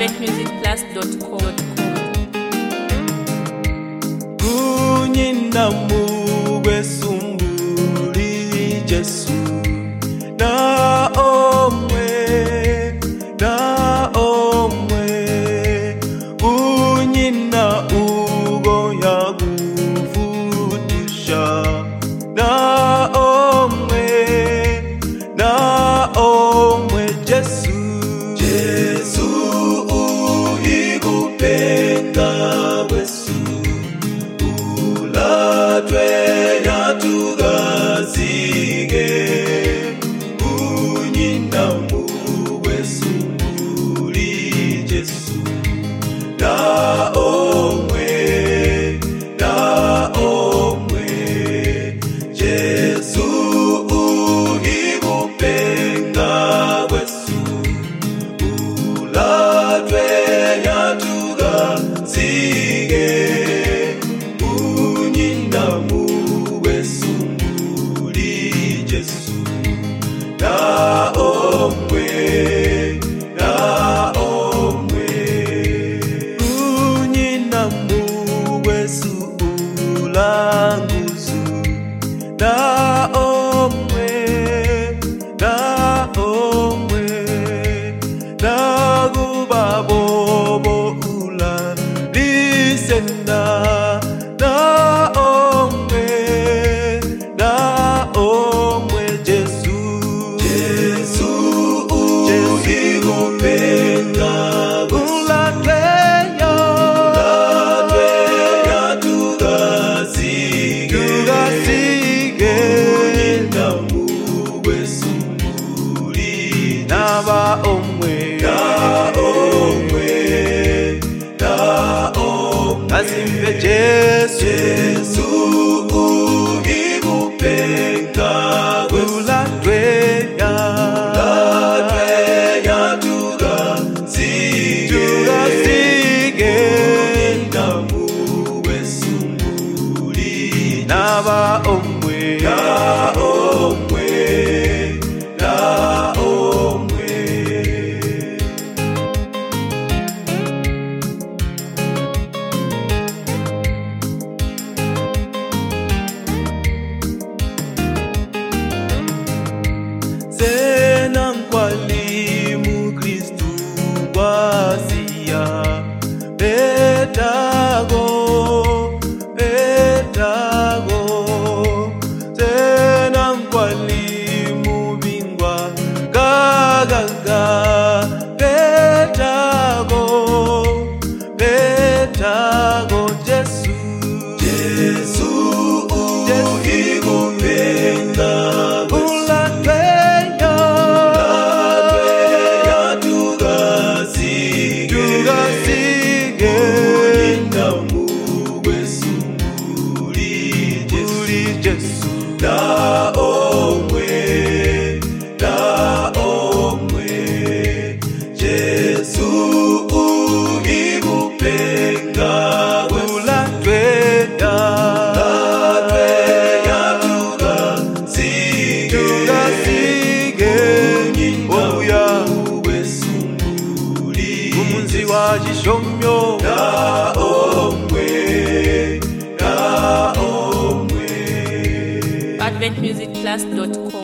adventmusicplus.com. Kunyina mugwe sumbuli Jesu na omwe kunyina ugo ya kufutisha na omwe Jesu uikupenda wesu ulatwenya tugazige kunyina mugwe sumbuli Jesu na omwe Jesu uikupenda wesu ulatwenya tugazige kunyina mugwe sumbuli Jesu na omwe kunyina mugwe suulanguzu na omwe nagubabobo ulandisenda na omwe Jesu uikupenda ulatwenya tugazige kunyina mugwe sumbuli naba omwe azimbe Jesu uikupenda ulatwenya tugazige kunyina mugwe sumbuli naba omwe Zena nkwalimu Kristu wasia petago Zena nkwalimu bingwa gagaga petago Jesu uikupenda ulatwenya tugazige kunyina mugwe sumbuli Jesu na omwe Jesu uikupenda ulatwenya tugazige kunyina mugwe sumbuli umunzi wa gishomyo na omwe adventmusicplus.com.